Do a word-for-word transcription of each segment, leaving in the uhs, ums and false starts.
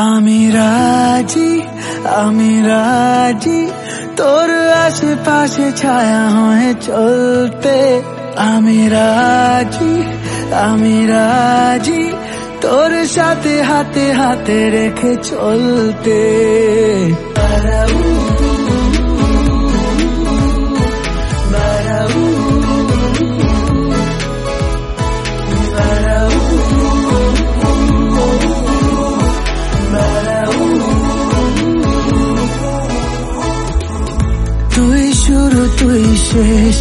আমি রাজি আমি রাজি তোর আশেপাশে ছায়া হয়ে চলতে। আমি রাজি আমি রাজি তোর সাথে হাতে হাতে রেখে চলতে। তুই শুরু তুই শেষ,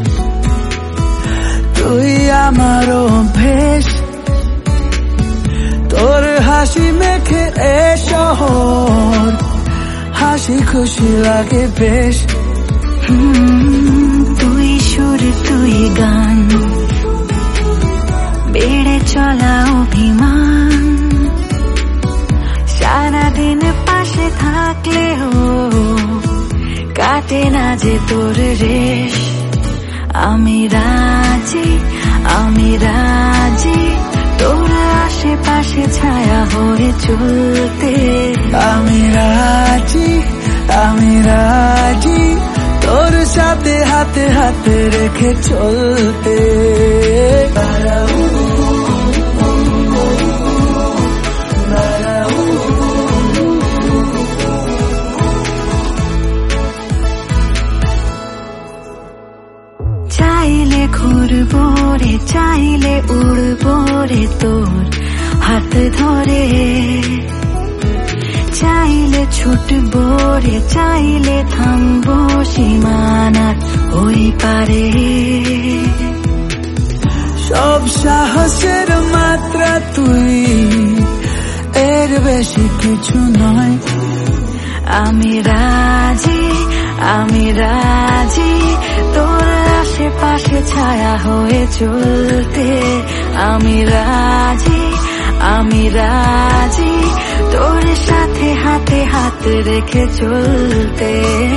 তুই আমার অভ্যেস। তোর হাসি মেখে এ শহর, হাসি খুশি লাগে বেশ। তুই সুর তুই গান, বেড়ে চলা অভিমান। সারাদিন পাশে থাকলেও কাটে না যে তোর রেশ। আমি রাজি আমি রাজি তোর আশেপাশে ছায়া হয়ে চলতে। আমি রাজি আমি রাজি তোর সাথে হাতে হাতে রেখে চলতে। চাইলে ঘুরবো রে চাইলে উড়বো রে তোর হাত ধরে। চাইলে ছুটবো রে চাইলে থামবো সীমানার ওই পারে। সব সাহসের মাত্রা তুই, এর বেশি কিছু নয়। আমি রাজি আমি রাজি তোর আশেপাশে ছায়া হয়ে চলতে। আমি রাজি আমি রাজি তোর সাথে হাতে হাত রেখে চলতে।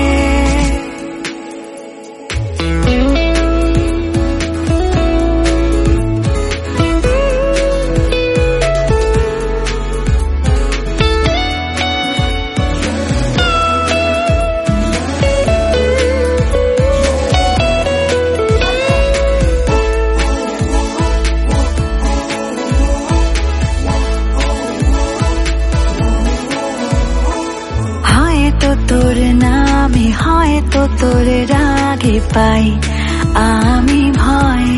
তোর নামে হয়তো তোর রাগে পাই আমি ভয়,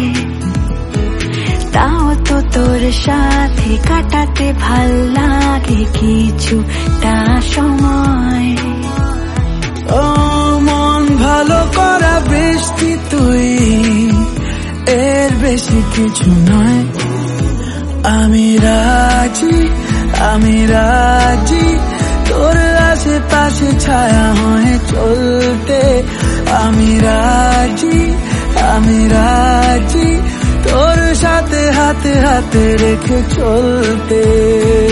তাও তো তোর সাথে কাটাতে ভাল লাগে কিছুটা সময়। ও মন ভালো করা বৃষ্টি তুই, এর বেশি কিছু নয়। আমি রাজি আমি রাজি তোর আশেপাশে ছায়া হয়ে চলতে। আমি রাজি আমি রাজি তোর সাথে হাতে হাতে রেখে চলতে।